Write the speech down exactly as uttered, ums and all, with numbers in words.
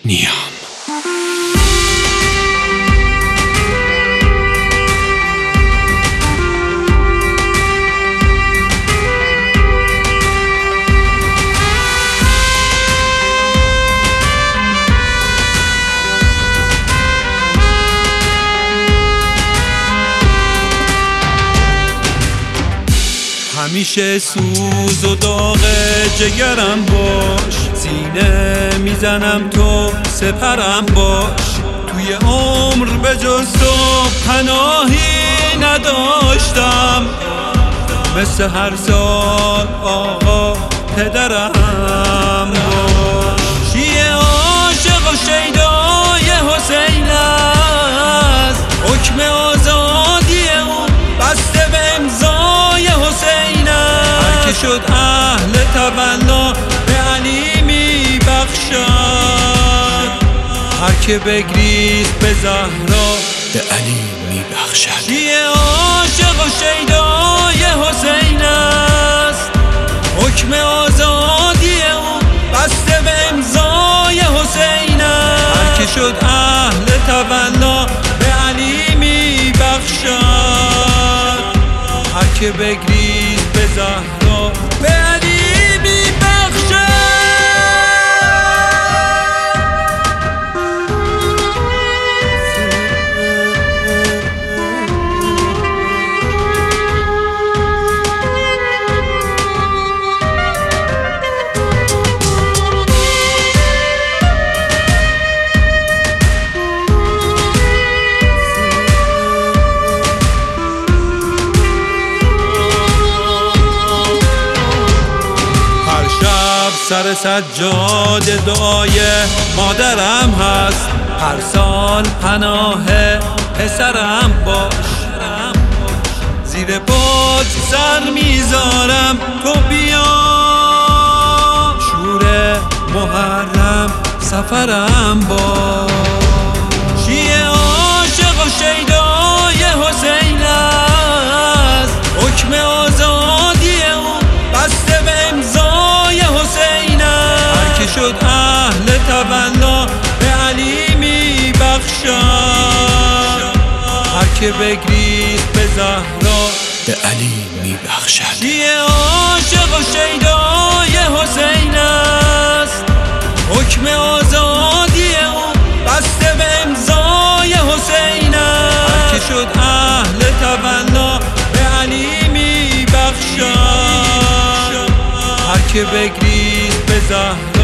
نیام. همیشه سوز و داغ جگرم باش، سینه میزنم تو سپرم باش. توی عمر به جز تو پناهی نداشتم، مثل هر سال آقا پدرم باش. شیعه عاشق و شیدای حسین است، حکم آزادی اون بسته به امضای حسین است. هر که شد اهل تبنا به علی می بخشد، هر که بگریست به زهرا به علی می بخشد. شیعه عاشق و شیدای حسین است، حکم آزادی اون بسته به امضای حسین است. هر که شد اهل تبنا به علی می بخشد، هر که بگریست به زهرا به علی می بخشد. سر سجاد دعای مادرم هست، هر سال پناه پسرم باش. زیر پات سر میذارم تو بیا، شور محرم سفرم باش. شیعه عاشق و شیدای حسین است، حکم آزادی اون بسته به امضای حسین است. هر که شد اهل تبنا به علی می بخشد، هر که بگریست به زهرا به علی می بخشد. شیعه عاشق و شیدای حسین است، حکم آزادی اون بسته به امضای حسین است. هر که شد اهل تبنا به علی می بخشد، هر که بگریست به زهرا